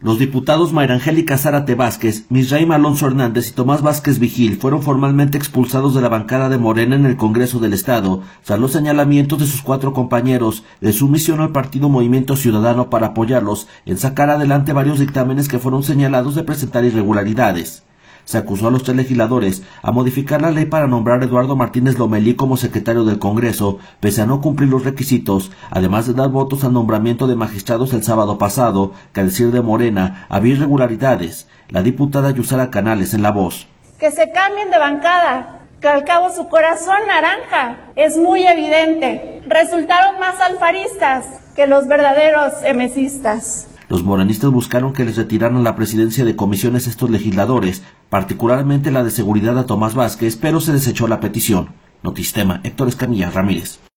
Los diputados Mayra Angélica Zárate Vázquez, Misraim Alonso Hernández y Tomás Vázquez Vigil fueron formalmente expulsados de la bancada de Morena en el Congreso del Estado, tras los señalamientos de sus 4 compañeros de sumisión al partido Movimiento Ciudadano para apoyarlos en sacar adelante varios dictámenes que fueron señalados de presentar irregularidades. Se acusó a los 3 legisladores a modificar la ley para nombrar a Eduardo Martínez Lomelí como secretario del Congreso, pese a no cumplir los requisitos, además de dar votos al nombramiento de magistrados el sábado pasado, que al decir de Morena había irregularidades. La diputada Yusara Canales en La Voz. Que se cambien de bancada, que al cabo su corazón naranja es muy evidente. Resultaron más alfaristas que los verdaderos emesistas. Los morenistas buscaron que les retiraran la presidencia de comisiones a estos legisladores, particularmente la de seguridad a Tomás Vázquez, pero se desechó la petición. Notistema, Héctor Escamilla Ramírez.